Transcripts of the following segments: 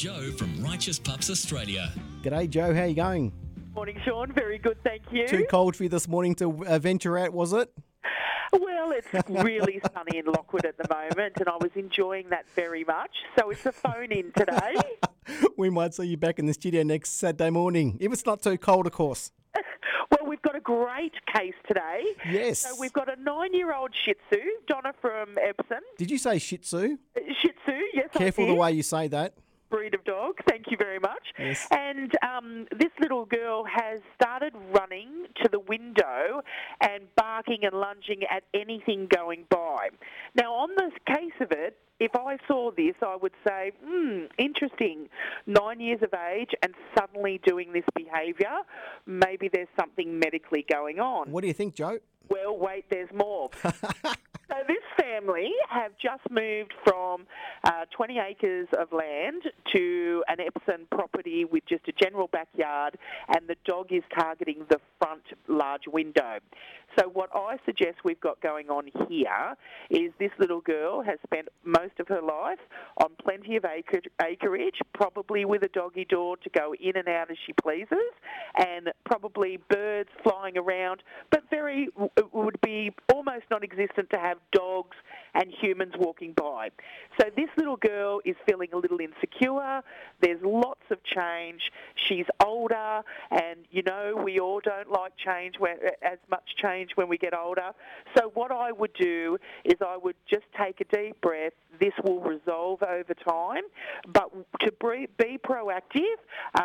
Joe from Righteous Pups Australia. G'day, Joe. How you going? Morning, Sean. Very good, thank you. Too cold for you this morning to venture out, was it? Well, it's really sunny in Lockwood at the moment, and I was enjoying that very much. So it's a phone-in today. We might see you back in the studio next Saturday morning, if it's not too cold, of course. Well, we've got a great case today. Yes. So we've got a 9-year-old Shih Tzu, Donna from Epsom. Did you say Shih Tzu? Shih Tzu, yes, Careful I the did. way you say that. Breed of dog. Thank you very much. Yes. And this little girl has started running to the window and barking and lunging at anything going by. Now, on the case of it, if I saw this, I would say, interesting. 9 years of age and suddenly doing this behaviour, maybe there's something medically going on. What do you think, Joe? Well, wait, there's more. So this family have just moved from 20 acres of land to an Epsom property with just a general backyard, and the dog is targeting the front large window. So what I suggest we've got going on here is this little girl has spent most of her life on plenty of acreage, probably with a doggy door to go in and out as she pleases, and probably birds flying around, but would be almost non-existent to have dogs and humans walking by. So this little girl is feeling a little insecure. There's lots of change. She's older, and we all don't like change, as much change when we get older. So what I would do is I would just take a deep breath. This will resolve over time, but to be proactive,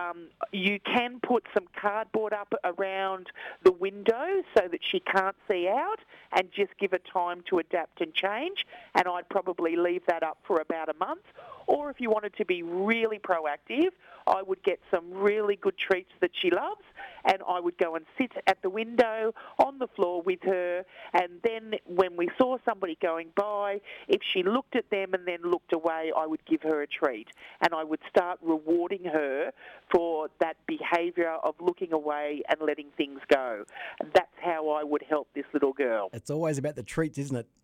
you can put some cardboard up around the window so that she can't see out, and just give her time to adapt and change, and I'd probably leave that up for about a month. Or if you wanted to be really proactive, I would get some really good treats that she loves, and I would go and sit at the window on the floor with her, and then when we saw somebody going by, if she looked at them and then looked away, I would give her a treat, and I would start rewarding her for that behaviour of looking away and letting things go. And that's how I would help this little girl. It's always about the treats, isn't it?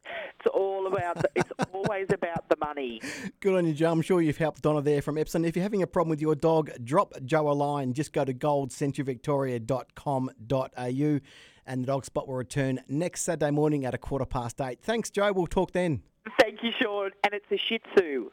It's always about the money. Good on you, Joe. I'm sure you've helped Donna there from Epsom. If you're having a problem with your dog, drop Joe a line. Just go to goldcenturyvictoria.com.au, and the Dog Spot will return next Saturday morning at 8:15. Thanks, Joe. We'll talk then. Thank you, Sean. And it's a Shih Tzu.